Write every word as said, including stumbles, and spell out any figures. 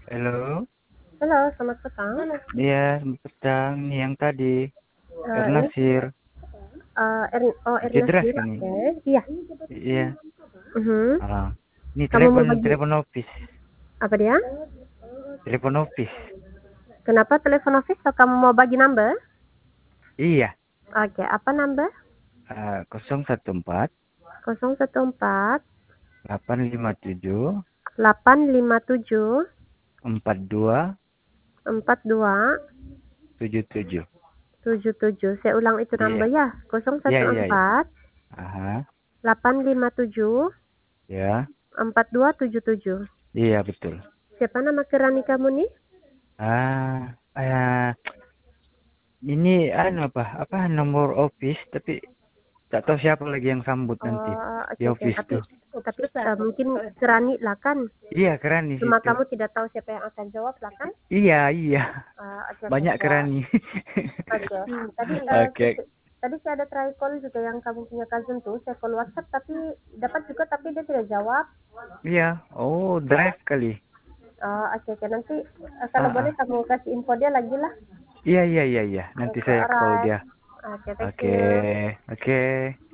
Halo. Halo, selamat petang. Iya, selamat petang. Nih yang tadi, Uh, ini Ernasir. uh, er, oh Erna Cedras Sir, kan oke. nih? Iya. Iya. Mhm. Ah. Ini Kamu mau telepon bagi telepon office. apa dia? Telepon office. Kenapa telepon office? So, kamu mau bagi number? Iya. Oke, apa number? Uh, nol satu empat nol satu empat delapan lima tujuh delapan lima tujuh empat dua empat dua tujuh tujuh. tujuh tujuh. Saya ulang itu Iya. number ya. Iya, iya, iya. nol satu empat Aha. delapan lima tujuh Ya. empat dua tujuh tujuh. Iya, betul. Siapa nama kerani kamu nih? Ah, ah, ini anu apa? Apa nomor office tapi tak tahu siapa lagi yang sambut nanti Oh, di oke oke. office Tapi tuh. tapi uh, mungkin kerani lah kan. Iya, keren di Cuma situ. kamu tidak tahu siapa yang akan jawab lah kan? Iya, iya. Ah, oke oke. Banyak Ya. keren nih. Oke. Tadi eh, Oke. tadi saya ada try call juga yang kamu punya cousin tuh. Saya call WhatsApp tapi dapat juga tapi dia tidak jawab. Iya. Oh, drive kali. Ah, oke oke. Nanti eh, Ah, kalau boleh ah. kamu kasih info dia lagi lah. Iya, iya, iya, iya. Nanti Oke, saya call alright. dia. Oke, thank Oke. you. Oke.